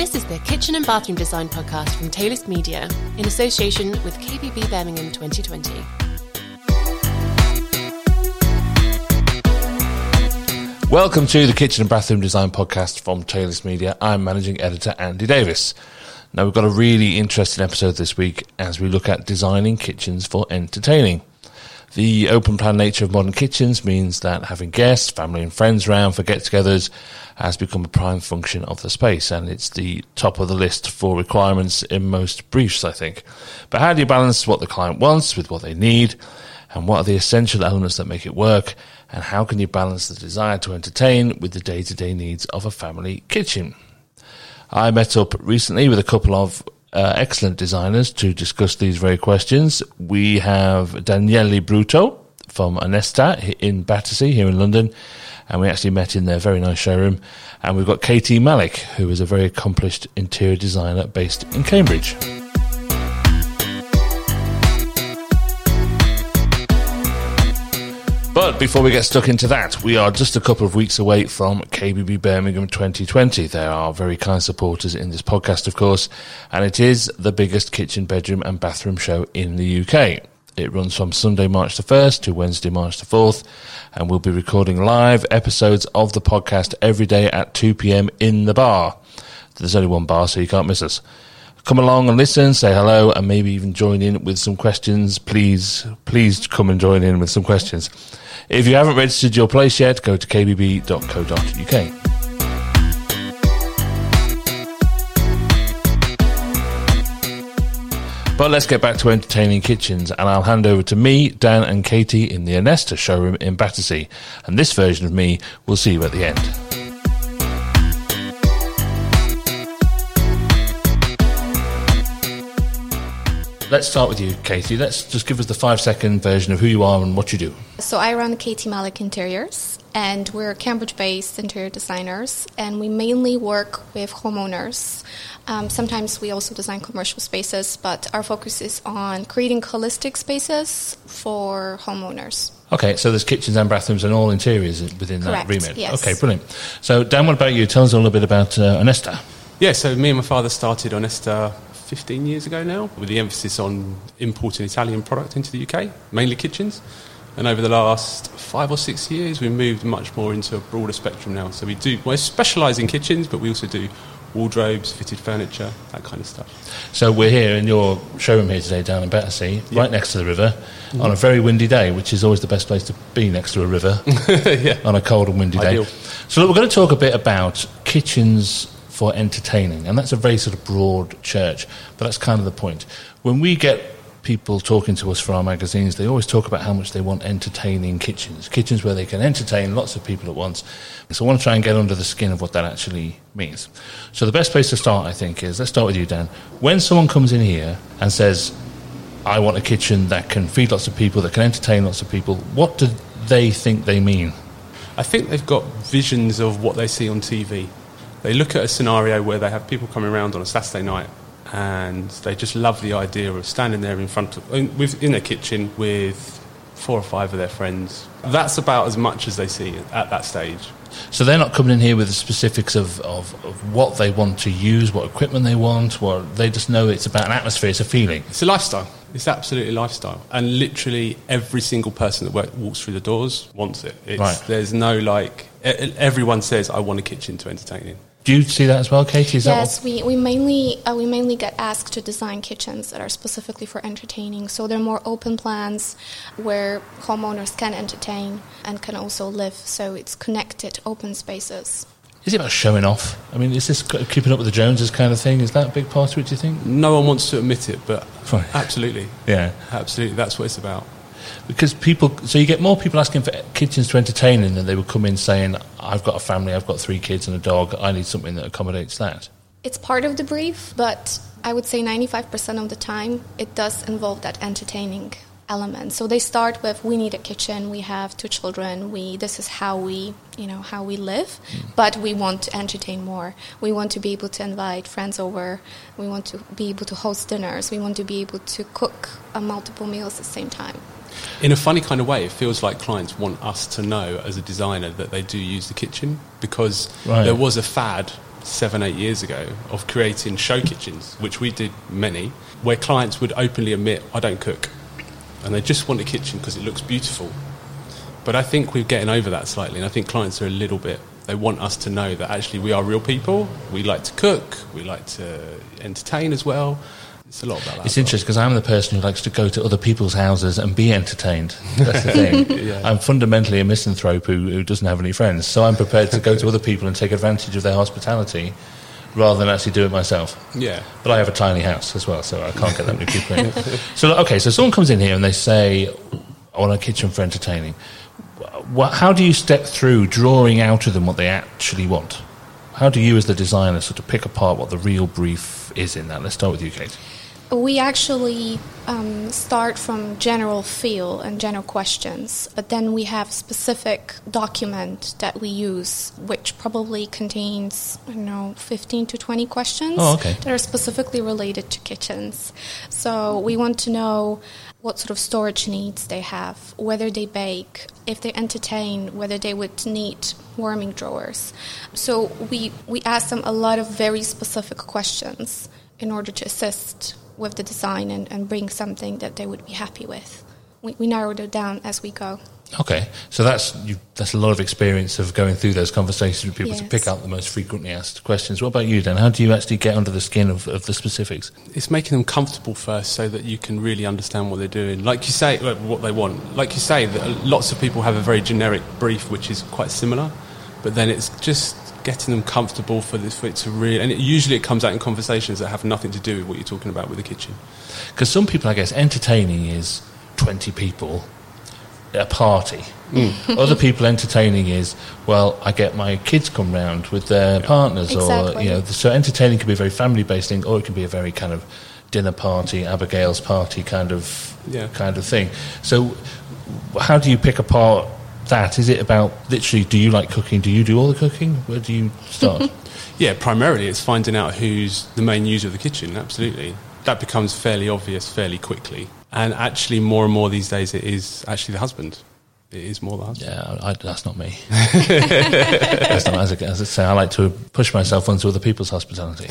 This is the Kitchen and Bathroom Design podcast from Taylist Media in association with KBB Birmingham 2020. Welcome to the Kitchen and Bathroom Design podcast from Taylist Media. I'm Managing Editor Andy Davis. Now, we've got a really interesting episode this week as we look at designing kitchens for entertaining. The open plan nature of modern kitchens means that having guests, family and friends around for get-togethers has become a prime function of the space, and it's the top of the list for requirements in most briefs, I think. But how do you balance what the client wants with what they need, and what are the essential elements that make it work, and how can you balance the desire to entertain with the day-to-day needs of a family kitchen? I met up recently with a couple of excellent designers to discuss these very questions. We have Daniele Bruto from Onesta in Battersea here in London, and we actually met in their very nice showroom. And we've got Katie Malik, who is a very accomplished interior designer based in Cambridge. But before we get stuck into that, we are just a couple of weeks away from KBB Birmingham 2020. They are very kind supporters in this podcast, of course, and it is the biggest kitchen, bedroom and bathroom show in the UK. It runs from Sunday, March the 1st to Wednesday, March the 4th, and we'll be recording live episodes of the podcast every day at 2 p.m. in the bar. There's only one bar, so you can't miss us. Come along and listen, say hello, and maybe even join in with some questions. Please come and join in with some questions. If you haven't registered your place yet, go to kbb.co.uk. But let's get back to entertaining kitchens, and I'll hand over to me, Dan and Katie in the Onesta showroom in Battersea. And this version of me will see you at the end. Let's start with you, Katie. Let's just give us the 5-second version of who you are and what you do. So I run Katie Malik Interiors, and we're Cambridge-based interior designers, and we mainly work with homeowners. Sometimes we also design commercial spaces, but our focus is on creating holistic spaces for homeowners. Okay, so there's kitchens and bathrooms and all interiors within Correct, that remit. yes. Okay, brilliant. So, Dan, what about you? Tell us a little bit about Onesta. Yeah, so me and my father started Onesta 15 years ago now, with the emphasis on importing Italian product into the UK, mainly kitchens. And over the last 5 or 6 years, we've moved much more into a broader spectrum now. So we specialise in kitchens, but we also do wardrobes, fitted furniture, that kind of stuff. So we're here in your showroom here today down in Battersea, right next to the river, on a very windy day, which is always the best place to be, next to a river, on a cold and windy day. So look, we're going to talk a bit about kitchens for entertaining, and that's a very sort of broad church, but that's kind of the point. When we get people talking to us for our magazines, they always talk about how much they want entertaining kitchens where they can entertain lots of people at once. So I want to try and get under the skin of what that actually means. So the best place to start, I think, is, let's start with you, Dan. When someone comes in here and says, I want a kitchen that can feed lots of people, that can entertain lots of people, what do they think they mean? I think they've got visions of what they see on TV. They look at a scenario where they have people coming around on a Saturday night, and they just love the idea of standing there in their kitchen with 4 or 5 of their friends. That's about as much as they see at that stage. So they're not coming in here with the specifics of what they want to use, what equipment they want, they just know it's about an atmosphere, it's a feeling. It's a lifestyle. It's absolutely a lifestyle. And literally every single person that walks through the doors wants it. Right. There's no everyone says, I want a kitchen to entertain in. Do you see that as well, Katie? Yes, we mainly get asked to design kitchens that are specifically for entertaining. So they're more open plans where homeowners can entertain and can also live. So it's connected, open spaces. Is it about showing off? I mean, is this keeping up with the Joneses kind of thing? Is that a big part of it, do you think? No one wants to admit it, but Right. Absolutely. Yeah. Absolutely, that's what it's about. Because so you get more people asking for kitchens to entertain in than they would come in saying, I've got a family, I've got 3 kids and a dog, I need something that accommodates that. It's part of the brief, but I would say 95% of the time it does involve that entertaining element. So they start with, we need a kitchen, we have 2 children, this is how we live, but we want to entertain more. We want to be able to invite friends over, we want to be able to host dinners, we want to be able to cook multiple meals at the same time. In a funny kind of way, it feels like clients want us to know as a designer that they do use the kitchen, because there was a fad 7-8 years ago of creating show kitchens, which we did many, where clients would openly admit, I don't cook. And they just want a kitchen because it looks beautiful. But I think we're getting over that slightly, and I think clients are a little bit, they want us to know that actually we are real people, we like to cook, we like to entertain as well. It's a lot about that. It's interesting because I'm the person who likes to go to other people's houses and be entertained. That's the thing. Yeah. I'm fundamentally a misanthrope who doesn't have any friends, so I'm prepared to go to other people and take advantage of their hospitality rather than actually do it myself. Yeah. But I have a tiny house as well, so I can't get that many people in. So, okay, so someone comes in here and they say, I want a kitchen for entertaining. How do you step through drawing out of them what they actually want? How do you as the designer sort of pick apart what the real brief is in that? Let's start with you, Kate. We actually start from general feel and general questions, but then we have specific document that we use, which probably contains, 15 to 20 questions that are specifically related to kitchens. So we want to know what sort of storage needs they have, whether they bake, if they entertain, whether they would need warming drawers. So we ask them a lot of very specific questions in order to assist with the design and bring something that they would be happy with. We narrowed it down as we go. Okay, so that's a lot of experience of going through those conversations with people to pick out the most frequently asked questions. What about you, Dan? How do you actually get under the skin of the specifics? It's making them comfortable first so that you can really understand what they're doing. Like you say, what they want. Like you say, that lots of people have a very generic brief which is quite similar, but then it's just getting them comfortable for it to really... And usually it comes out in conversations that have nothing to do with what you're talking about with the kitchen. Because some people, I guess, entertaining is 20 people at a party. Other people entertaining is, well, I get my kids come round with their partners. Exactly. Or, so entertaining can be a very family-based thing, or it can be a very kind of dinner party, Abigail's party kind of thing. So how do you pick apart that? Is it about literally, do you like cooking? Do you do all the cooking? Where do you start? Yeah, primarily it's finding out who's the main user of the kitchen, absolutely. That becomes fairly obvious fairly quickly. And actually more and more these days it is actually the husband. It is more the husband. Yeah, that's not me. That's not, as I say, I like to push myself onto other people's hospitality.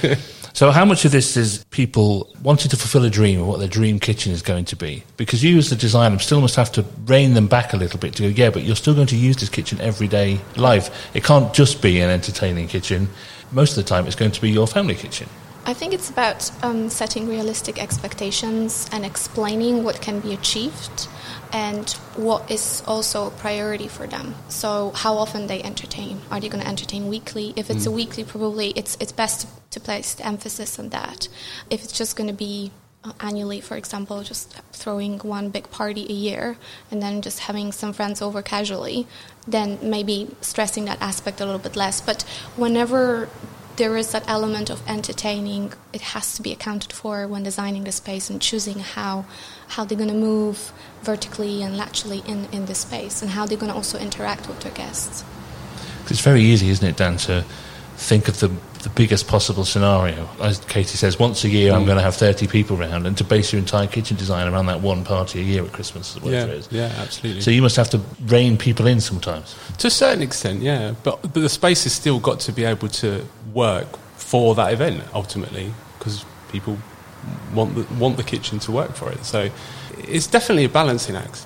So how much of this is people wanting to fulfill a dream of what their dream kitchen is going to be? Because you as the designer still must have to rein them back a little bit to go, but you're still going to use this kitchen every day life. It can't just be an entertaining kitchen. Most of the time it's going to be your family kitchen. I think it's about setting realistic expectations and explaining what can be achieved and what is also a priority for them. So how often they entertain. Are they going to entertain weekly? If it's a weekly, probably it's best to place the emphasis on that. If it's just going to be annually, for example, just throwing one big party a year and then just having some friends over casually, then maybe stressing that aspect a little bit less. But whenever there is that element of entertaining, it has to be accounted for when designing the space and choosing how they're going to move vertically and laterally in the space and how they're going to also interact with their guests. It's very easy, isn't it, Dan, to think of the biggest possible scenario. As Katie says, once a year I'm going to have 30 people around, and to base your entire kitchen design around that one party a year at Christmas, whatever it is. Yeah, absolutely. So you must have to rein people in sometimes. To a certain extent, yeah. But the space has still got to be able to work for that event, ultimately, because people want the kitchen to work for it. So it's definitely a balancing act,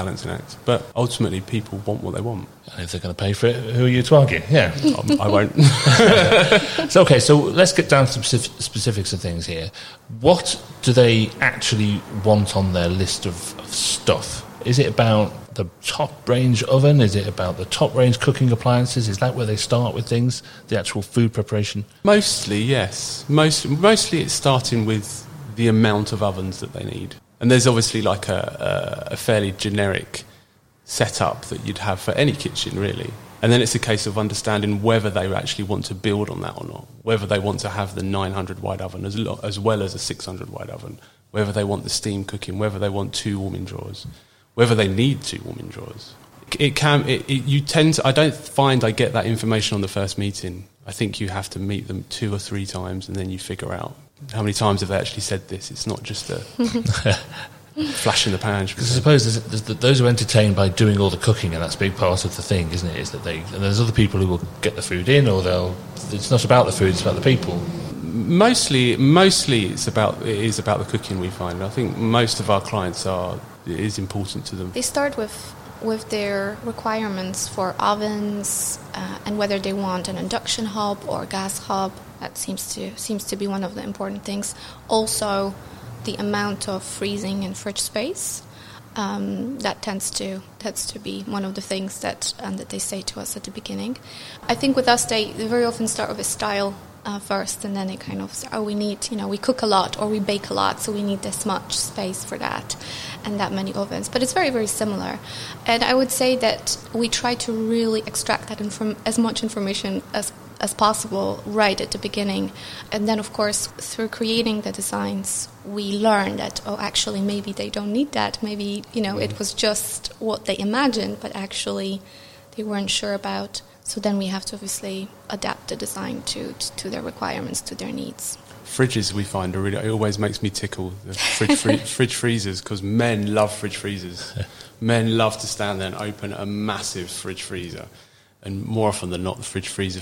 but ultimately people want what they want. And if they're going to pay for it, who are you to argue? Yeah. I won't. So let's get down to some specifics of things here. What do they actually want on their list of stuff? Is it about the top range oven? Is it about the top range cooking appliances? Is that where they start with things, the actual food preparation? Mostly, yes. Mostly it's starting with the amount of ovens that they need. And there's obviously like a fairly generic setup that you'd have for any kitchen, really. And then it's a case of understanding whether they actually want to build on that or not, whether they want to have the 900 wide oven as well as a 600 wide oven, whether they want the steam cooking, whether they want 2 warming drawers, whether they need 2 warming drawers. I don't find I get that information on the first meeting. I think you have to meet them 2 or 3 times and then you figure out how many times have they actually said this. It's not just a... flash in the pan. Because I suppose there's those who are entertained by doing all the cooking, and that's a big part of the thing, isn't it? Is that and there's other people who will get the food in, or it's not about the food, it's about the people. Mostly it is about the cooking. We find. I think most of our clients it is important to them. They start with their requirements for ovens and whether they want an induction hob or gas hob. That seems to be one of the important things. Also, the amount of freezing and fridge space. That tends to be one of the things that they say to us at the beginning. I think with us, they very often start with a style first, and then they kind of say, we need, we cook a lot or we bake a lot, so we need this much space for that and that many ovens. But it's very, very similar. And I would say that we try to really extract that as much information as possible right at the beginning. And then, of course, through creating the designs, we learn that, actually, maybe they don't need that. Maybe, it was just what they imagined, but actually they weren't sure about. So then we have to obviously adapt the design to their requirements, to their needs. Fridges, we find, it always makes me tickle, the fridge freezers, because men love fridge freezers. Men love to stand there and open a massive fridge freezer. And more often than not, the fridge freezer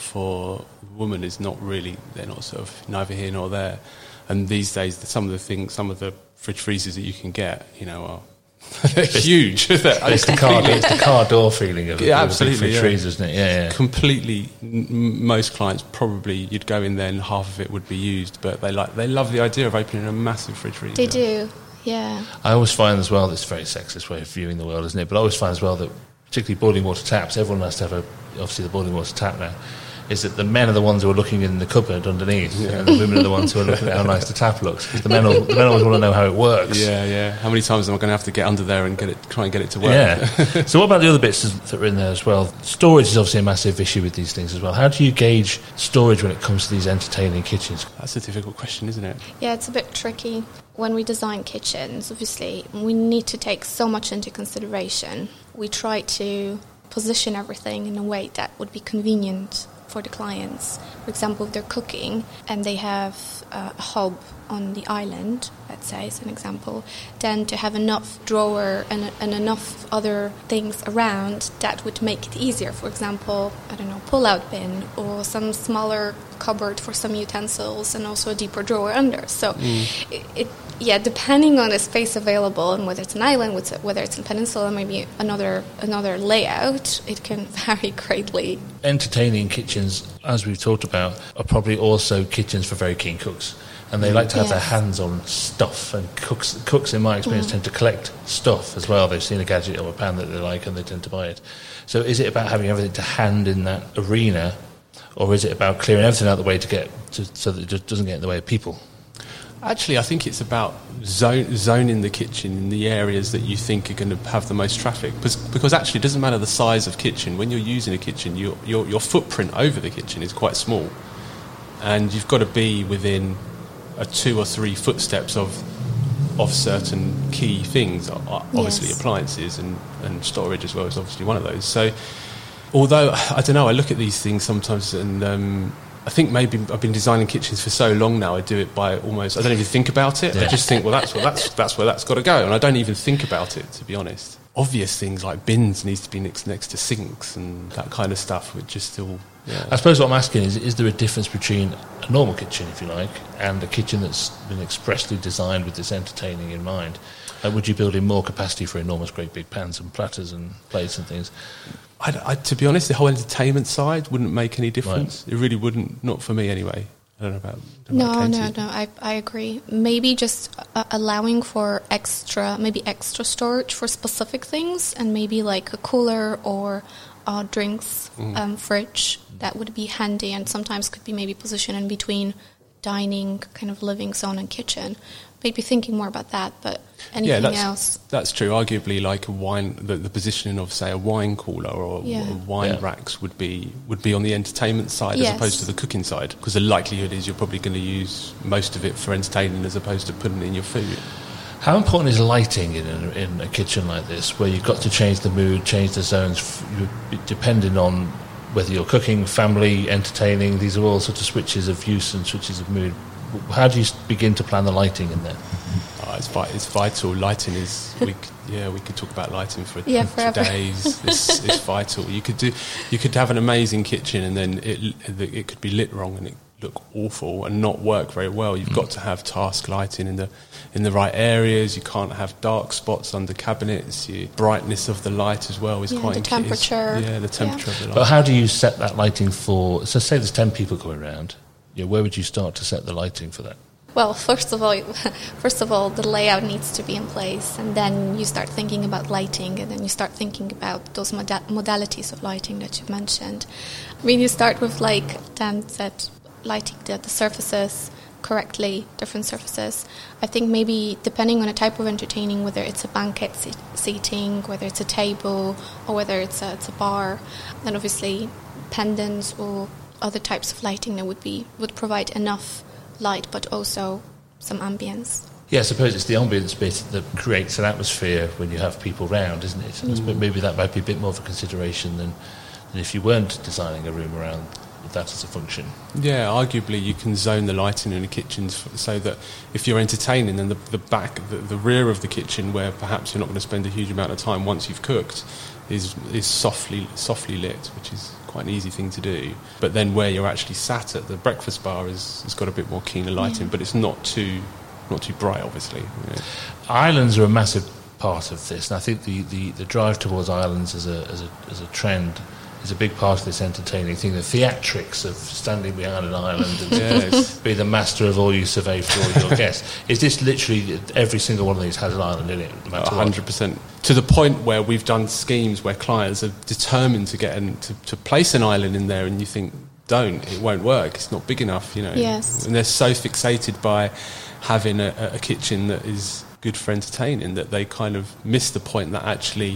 for women is not really, they're not sort of neither here nor there. And these days, some of the fridge freezers that you can get, are they're huge. It's the car door feeling of absolutely, fridge freezer, isn't it? Yeah. Completely. Most clients probably, you'd go in there and half of it would be used, but they love the idea of opening a massive fridge freezer. They do, yeah. I always find as well, it's a very sexist way of viewing the world, isn't it? But I always find as well that, particularly boiling water taps, everyone has to have obviously the boiling water tap now, is that the men are the ones who are looking in the cupboard underneath, and the women are the ones who are looking at how nice the tap looks, because the men always want to know how it works. Yeah. How many times am I going to have to get under there and try and get it to work? Yeah. So what about the other bits that are in there as well? Storage is obviously a massive issue with these things as well. How do you gauge storage when it comes to these entertaining kitchens? That's a difficult question, isn't it? Yeah, it's a bit tricky. When we design kitchens, obviously, we need to take so much into consideration. We try to position everything in a way that would be convenient for the clients. For example, if they're cooking and they have a hob on the island, let's say, as an example, then to have enough drawer and enough other things around that would make it easier. For example, pull-out bin or some smaller cupboard for some utensils and also a deeper drawer under. So depending on the space available and whether it's an island, whether it's a peninsula, maybe another layout, it can vary greatly. Entertaining kitchens, as we've talked about, are probably also kitchens for very keen cooks. And they like to have their hands on stuff, and cooks in my experience, tend to collect stuff as well. They've seen a gadget or a pan that they like and they tend to buy it. So is it about having everything to hand in that arena, or is it about clearing everything out of the way so that it just doesn't get in the way of people? Actually, I think it's about zoning the kitchen in the areas that you think are going to have the most traffic. Because actually, it doesn't matter the size of kitchen. When you're using a kitchen, your footprint over the kitchen is quite small. And you've got to be within 2 or 3 footsteps of certain key things. Obviously, appliances and storage as well is obviously one of those. So, although, I don't know, I look at these things sometimes and I think maybe I've been designing kitchens for so long now, I do it by almost, I don't even think about it. Yeah. I just think, well, that's where that's got to go. And I don't even think about it, to be honest. Obvious things like bins needs to be next to sinks and that kind of stuff, which is still... Yeah. I suppose what I'm asking is there a difference between a normal kitchen, if you like, and a kitchen that's been expressly designed with this entertaining in mind? Would you build in more capacity for enormous, great big pans and platters and plates and things? To be honest, the whole entertainment side wouldn't make any difference. Right. It really wouldn't, not for me anyway. I don't know about... No, I agree. Maybe just allowing for extra storage for specific things, and maybe like a cooler or drinks fridge. That would be handy, and sometimes could be maybe positioned in between dining, kind of living zone and kitchen. Maybe thinking more about that, but anything else? That's true. Arguably, like a wine, the positioning of, say, a wine cooler or wine racks would be on the entertainment side as opposed to the cooking side, because the likelihood is you're probably going to use most of it for entertaining as opposed to putting it in your food. How important is lighting in a kitchen like this, where you've got to change the mood, change the zones, depending on whether you're cooking, family, entertaining? These are all sort of switches of use and switches of mood. How do you begin to plan the lighting in there? It's vital. Lighting is. We could talk about lighting for forever. days. It's vital. You could have an amazing kitchen and then it could be lit wrong and it look awful and not work very well. You've got to have task lighting in the right areas. You can't have dark spots under cabinets. The brightness of the light as well is quite the temperature. The temperature of the light. But how do you set that lighting for? So say there's 10 people going around. Where would you start to set the lighting for that? Well, first of all, the layout needs to be in place, and then you start thinking about lighting, and then you start thinking about those modalities of lighting that you've mentioned. I mean, you start with, like Dan said, lighting the surfaces correctly, different surfaces. I think maybe depending on the type of entertaining, whether it's a banquet seating, whether it's a table, or whether it's a bar, then obviously pendants or other types of lighting that would provide enough light, but also some ambience. Yeah, I suppose it's the ambience bit that creates an atmosphere when you have people round, isn't it? But maybe that might be a bit more of a consideration than if you weren't designing a room around that as a function. Yeah, arguably you can zone the lighting in the kitchens so that if you're entertaining, then the rear of the kitchen, where perhaps you're not going to spend a huge amount of time once you've cooked, is softly lit, which is quite an easy thing to do. But then where you're actually sat at the breakfast bar has got a bit more keener lighting, but it's not too bright, obviously. Yeah. Islands are a massive part of this, and I think the drive towards islands as a trend is a big part of this entertaining thing. The theatrics of standing behind an island and be the master of all you survey for all your guests. Is this literally every single one of these has an island in it? No matter 100%. To the point where we've done schemes where clients are determined to get to place an island in there, and you think, it won't work. It's not big enough, Yes. And they're so fixated by having a kitchen that is good for entertaining that they kind of miss the point that actually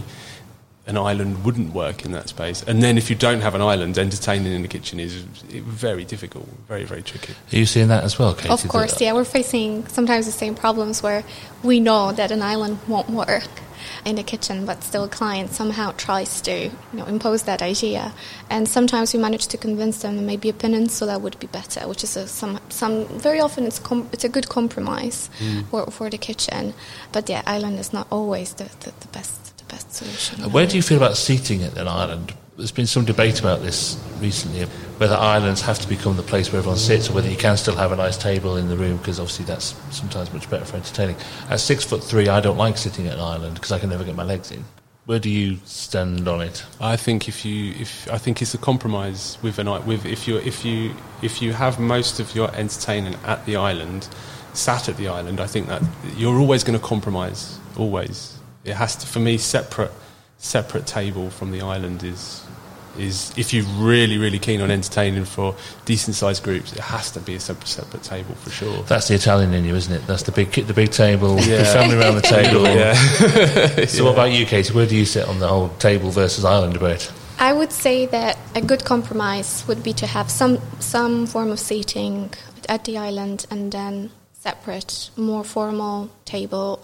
an island wouldn't work in that space. And then if you don't have an island, entertaining in the kitchen is very difficult, very, very tricky. Are you seeing that as well, Katie? Of course, yeah. We're facing sometimes the same problems where we know that an island won't work in the kitchen, but still a client somehow tries to impose that idea. And sometimes we manage to convince them that maybe a peninsula would be better, which is some very often it's a good compromise for the kitchen. But yeah, island is not always the best solution. Where do you feel about seating at an island? There's been some debate about this recently, whether islands have to become the place where everyone sits, or whether you can still have a nice table in the room, because obviously that's sometimes much better for entertaining. At 6'3", I don't like sitting at an island because I can never get my legs in. Where do you stand on it? I think I think it's a compromise with if you have most of your entertaining at the island, sat at the island, I think that you're always going to compromise. Always. It has to, for me, separate table from the island is if you're really, really keen on entertaining for decent sized groups, it has to be a separate table for sure. That's the Italian in you, isn't it? That's the big table, the family around the table. Yeah. So what about you, Katie? Where do you sit on the whole table versus island debate? I would say that a good compromise would be to have some form of seating at the island and then separate, more formal table.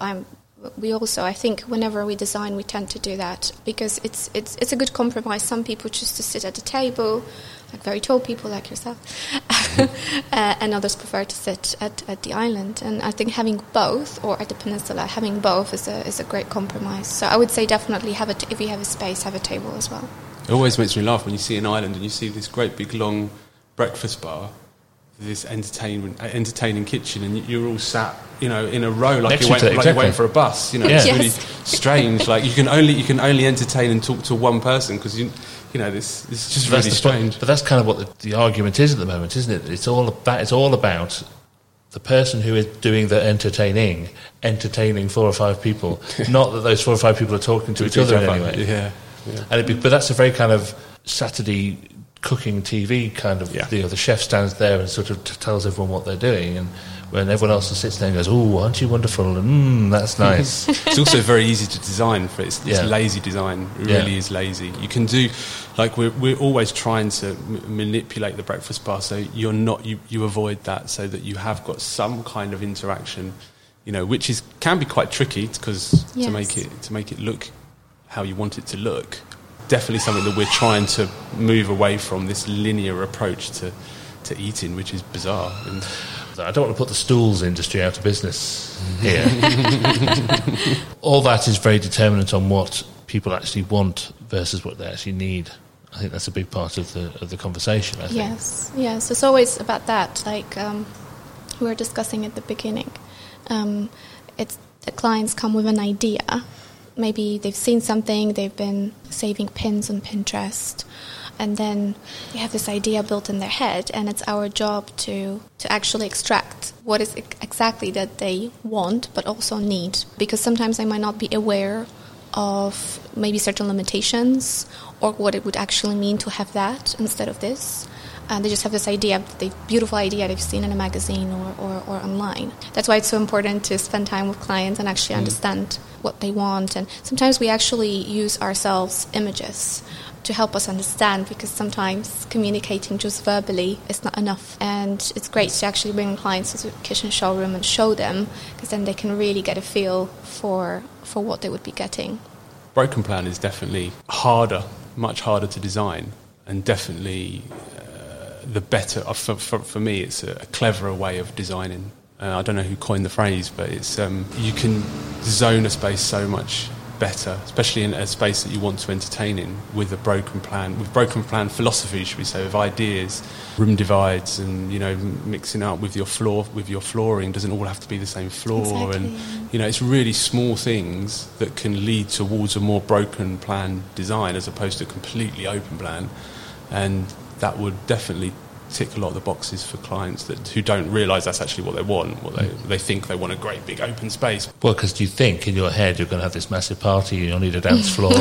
I think whenever we design, we tend to do that because it's a good compromise. Some people choose to sit at the table, like very tall people like yourself, and others prefer to sit at the island. And I think having both, or at the peninsula, having both is a great compromise. So I would say definitely if you have a space, have a table as well. It always makes me laugh when you see an island and you see this great big long breakfast bar, this entertaining kitchen, and you're all sat, in a row like you're waiting for a bus. It's really strange. Like you can only entertain and talk to one person because this is just really strange. But that's kind of what the argument is at the moment, isn't it? It's all about the person who is doing the entertaining 4 or 5 people, not that those 4 or 5 people are talking to each other in any way. Yeah. But that's a very kind of Saturday cooking TV kind of, the chef stands there and sort of tells everyone what they're doing, and when everyone else sits there and goes, "Oh, aren't you wonderful?" and that's nice. It's also very easy to design for it's lazy design. It really is lazy. You can do, like we're always trying to manipulate the breakfast bar so you're not you avoid that, so that you have got some kind of interaction, which can be quite tricky because to make it look how you want it to look. Definitely something that we're trying to move away from, this linear approach to eating, which is bizarre. I don't want to put the stools industry out of business here. All that is very determinant on what people actually want versus what they actually need. I think that's a big part of the conversation, I think. Yes, it's always about that. Like we were discussing at the beginning. It's the clients come with an idea. Maybe they've seen something, they've been saving pins on Pinterest, and then they have this idea built in their head, and it's our job to actually extract what is exactly that they want but also need. Because sometimes they might not be aware of maybe certain limitations or what it would actually mean to have that instead of this. They just have this idea, the beautiful idea they've seen in a magazine or online. That's why it's so important to spend time with clients and actually understand what they want. And sometimes we actually use ourselves images to help us understand, because sometimes communicating just verbally is not enough. And it's great to actually bring clients to the kitchen showroom and show them, because then they can really get a feel for what they would be getting. Broken plan is definitely harder, much harder to design, and definitely the better, for me, it's a cleverer way of designing. I don't know who coined the phrase, but it's you can zone a space so much better, especially in a space that you want to entertain in, with broken plan philosophy, should we say, of ideas, room divides, and mixing up with your flooring doesn't all have to be the same floor. Exactly. And it's really small things that can lead towards a more broken plan design as opposed to a completely open plan, and that would definitely tick a lot of the boxes for clients who don't realise that's actually what they want. They think they want a great big open space. Well, because you think in your head you're going to have this massive party, you'll need a dance floor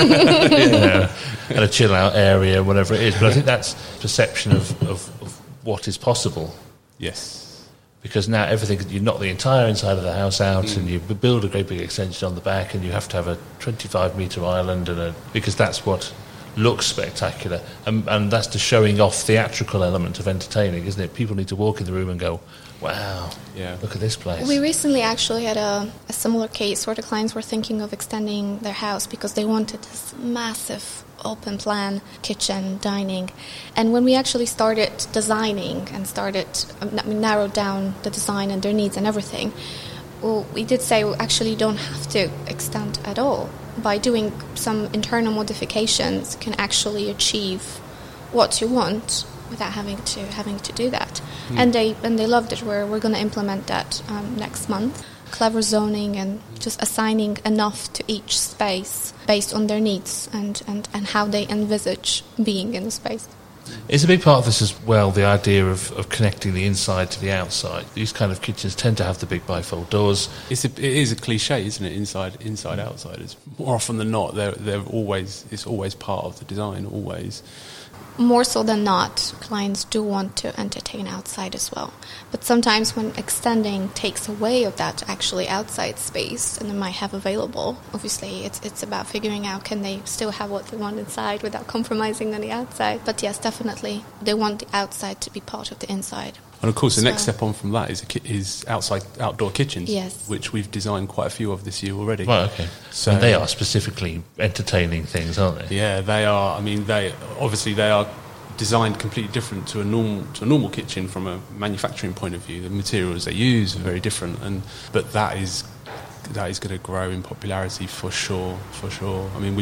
and a chill-out area, whatever it is. But I think that's perception of what is possible. Yes. Because now you knock the entire inside of the house out and you build a great big extension on the back, and you have to have a 25-metre island, because that's what looks spectacular, and that's the showing off theatrical element of entertaining, isn't it? People need to walk in the room and go, wow, look at this place. We recently actually had a similar case where the clients were thinking of extending their house because they wanted this massive open plan kitchen, dining. And when we actually started designing and narrowed down the design and their needs and everything, well, we did say we actually don't have to extend at all. By doing some internal modifications, you can actually achieve what you want without having to do that. And they loved it. We're going to implement that next month. Clever zoning and just assigning enough to each space based on their needs and how they envisage being in the space. It's a big part of this as well, the idea of connecting the inside to the outside. These kind of kitchens tend to have the big bifold doors. It is a cliche, isn't it? Inside, outside. It's more often than not, it's always part of the design, always. More so than not, clients do want to entertain outside as well. But sometimes when extending takes away of that actually outside space and they might have available, obviously it's about figuring out, can they still have what they want inside without compromising on the outside. But yes, definitely, they want the outside to be part of the inside. And of course, the next step on from that is outdoor kitchens, yes, which we've designed quite a few of this year already. Right, okay. So and they are specifically entertaining things, aren't they? Yeah, they are. I mean, they are designed completely different to a normal kitchen from a manufacturing point of view. The materials they use are very different, but that is going to grow in popularity for sure. I mean,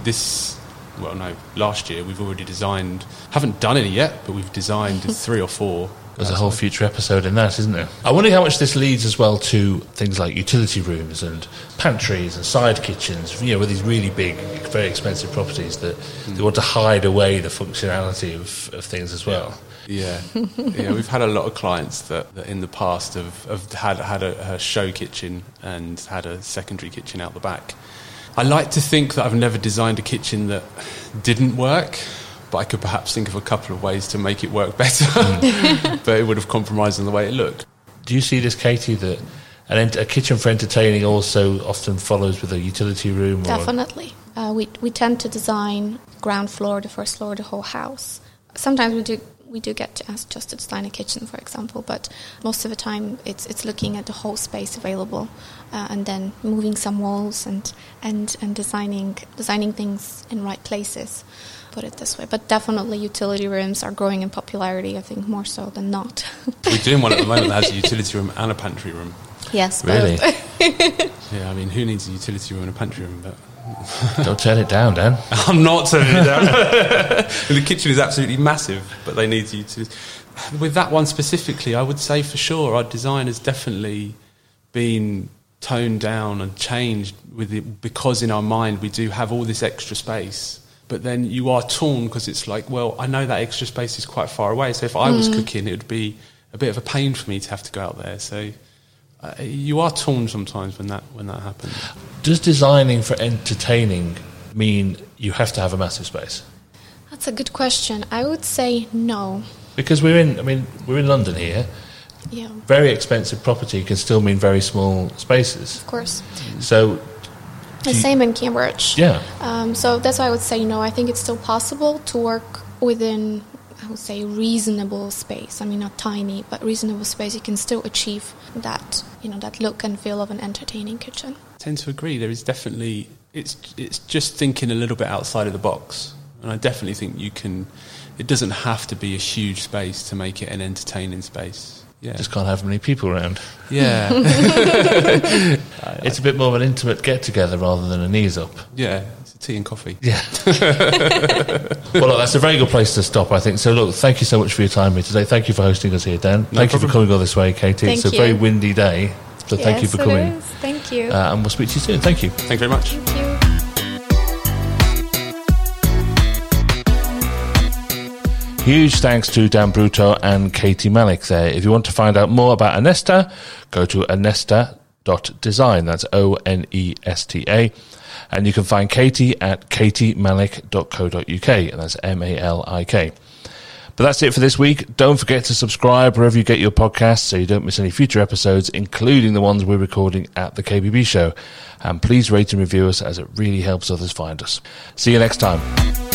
last year we've already designed, haven't done any yet, but we've designed 3 or 4. There's a whole future episode in that, isn't there? I wonder how much this leads as well to things like utility rooms and pantries and side kitchens, with these really big, very expensive properties that they want to hide away the functionality of things as well. Yeah, we've had a lot of clients that in the past have had a show kitchen and had a secondary kitchen out the back. I like to think that I've never designed a kitchen that didn't work, but I could perhaps think of a couple of ways to make it work better, but it would have compromised on the way it looked. Do you see this, Katie, that a kitchen for entertaining also often follows with a utility room? Definitely. We tend to design ground floor, the first floor, the whole house. Sometimes we do get asked just to design a kitchen, for example, but most of the time it's looking at the whole space available and then moving some walls and designing things in right places, put it this way. But definitely utility rooms are growing in popularity, I think, more so than not. We're doing one at the moment that has a utility room and a pantry room. Yes. Really? Yeah, I mean, who needs a utility room and a pantry room? But Don't turn it down, Dan. I'm not turning it down. The kitchen is absolutely massive, but they need utility. With that one specifically, I would say for sure our design has definitely been toned down and changed with it, because in our mind we do have all this extra space. But then you are torn because it's like, well, I know that extra space is quite far away, so if I was cooking, it would be a bit of a pain for me to have to go out there. So you are torn sometimes when that happens. Does designing for entertaining mean you have to have a massive space? That's a good question. I would say no. Because we're in London here. Yeah, Very expensive property can still mean very small spaces. of course. So, The same in Cambridge. yeah. So that's why I would say no. I think it's still possible to work within, I would say, reasonable space. I mean, not tiny, but reasonable space. You can still achieve that, that look and feel of an entertaining kitchen. I tend to agree. There is definitely, it's just thinking a little bit outside of the box. And I definitely think it doesn't have to be a huge space to make it an entertaining space. Yeah. Just can't have many people around. Yeah. It's a bit more of an intimate get-together rather than an ease-up. Yeah, it's a tea and coffee. Yeah. Well, look, that's a very good place to stop, I think. So, look, thank you so much for your time here today. Thank you for hosting us here, Dan. Thank you for coming all this way, Katie. Thank it's a you. very windy day, so thank you for Yes, coming. it is. Thank you. And we'll speak to you soon. Thank you. Thank you very much. Thank you. Huge thanks to Dan Bruto and Katie Malik there. If you want to find out more about Onesta, go to onesta.design. That's ONESTA. And you can find Katie at katiemalik.co.uk. And that's MALIK. But that's it for this week. Don't forget to subscribe wherever you get your podcasts so you don't miss any future episodes, including the ones we're recording at the KBB show. And please rate and review us, as it really helps others find us. See you next time.